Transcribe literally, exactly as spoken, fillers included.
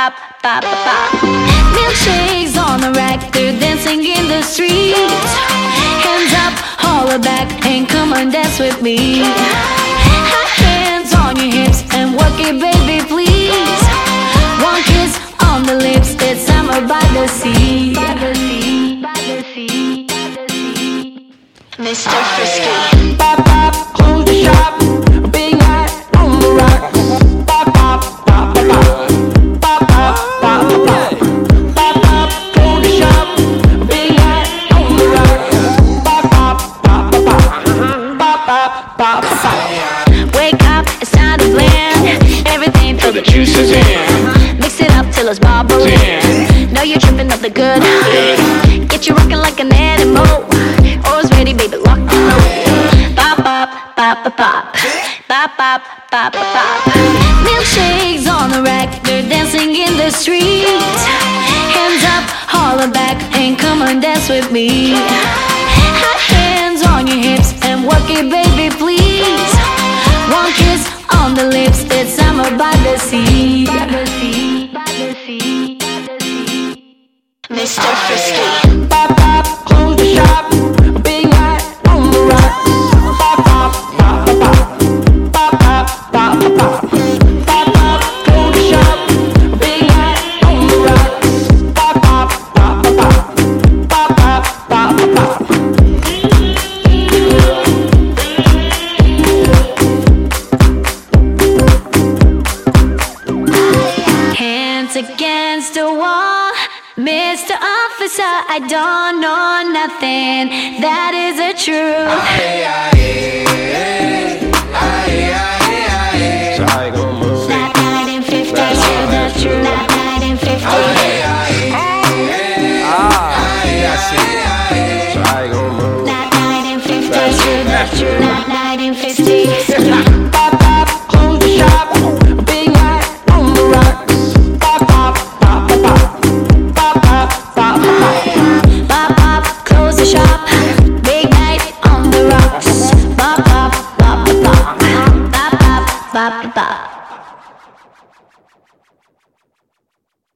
pop, pop, pop. Milkshakes on the rack, they're dancing in the streets. Hands up, holler back, and come and dance with me. Hands on your hips and work it, baby, please. One kiss on the lips, it's summer by the sea. By the sea, by the sea, by the sea. Mister Frisky. Pop, pop, close the shop. Big night on the rock. Pop, pop, pop, pop, pop. Pop, pop, pop, pop. Pop, pop, close the shop. Big night on the rock. Pop, pop, pop, pop, pop. Pop, pop, pop, pop. Wake up, it's time to blend everything till the juice is in. Mix it up till it's bubbling. Know you're tripping up the good. Get you rocking like an animal. Always ready, baby, lock and roll. Pop, pop, pop, pop, pop. Pop, pop, pop, pop, pop. Milkshakes on the rack, they're dancing in the streets. Hands up, holler back, and come and dance with me. Hands on your hips and work it, baby, please. One kiss on the lips, it's summer by the sea. By the sea, by the sea, by the sea. Mister Frisky. Pop, pop, close the shop. Big night on the rock. Pop, pop, pop, pop. Pop, pop, pop, pop. Pop, pop, close the shop. Big night on the rock. Pop, pop, pop, pop. Pop, pop, pop, pop. Hands against the wall, Mister Officer, I don't know nothing. That is the truth. So how you gonna move? That night in fifty, the truth. That night in fifty. Ah, yeah, I see. So how you gonna move? That night in fifty, the truth. That night in fifty. Pop, pop, close the shop. Big night on the rock. Pop, pop, pop, pop. Pop, pop, pop, pop. Pop, pop, close the shop. Big night on the rocks. Pop, pop, pop, pop. Pop, pop, pop, pop.